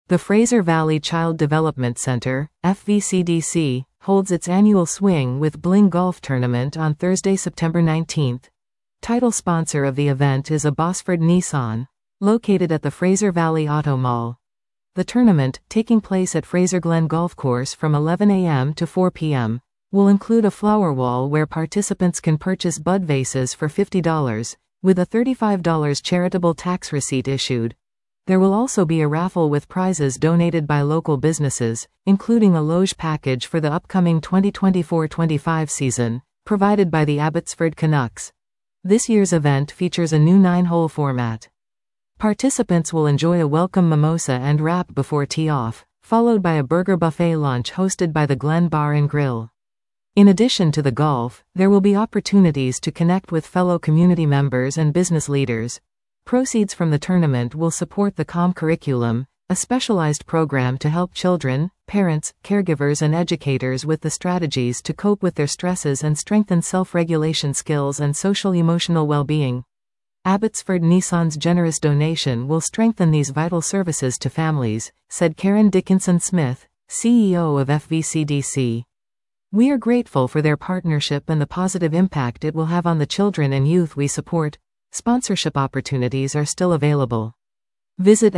The Fraser Valley Child Development Center, FVCDC, holds its annual Swing with Bling Golf Tournament on Thursday, September 19th. Title sponsor of the event is a Bossford Nissan, located at the Fraser Valley Auto Mall. The tournament, taking place at Fraser Glen Golf Course from 11 a.m. to 4 p.m., will include a flower wall where participants can purchase bud vases for $50, with a $35 charitable tax receipt issued. There will also be a raffle with prizes donated by local businesses, including a loge package for the upcoming 2024-25 season, provided by the Abbotsford Canucks. This year's event features a new 9-hole format. Participants will enjoy a welcome mimosa and wrap before tee-off, followed by a burger buffet lunch hosted by the Glen Bar and Grill. In addition to the golf, there will be opportunities to connect with fellow community members and business leaders. Proceeds from the tournament will support the CALM curriculum, a specialized program to help children, parents, caregivers and educators with the strategies to cope with their stresses and strengthen self-regulation skills and social-emotional well-being. Abbotsford Nissan's generous donation will strengthen these vital services to families, said Karen Dickinson-Smith, CEO of FVCDC. We are grateful for their partnership and the positive impact it will have on the children and youth we support. Sponsorship opportunities are still available. Visit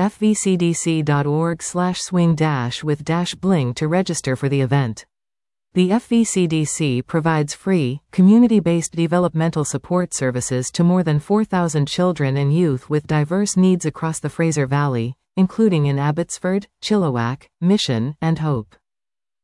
fvcdc.org/swing-with-bling to register for the event. The FVCDC provides free, community-based developmental support services to more than 4,000 children and youth with diverse needs across the Fraser Valley, including in Abbotsford, Chilliwack, Mission, and Hope.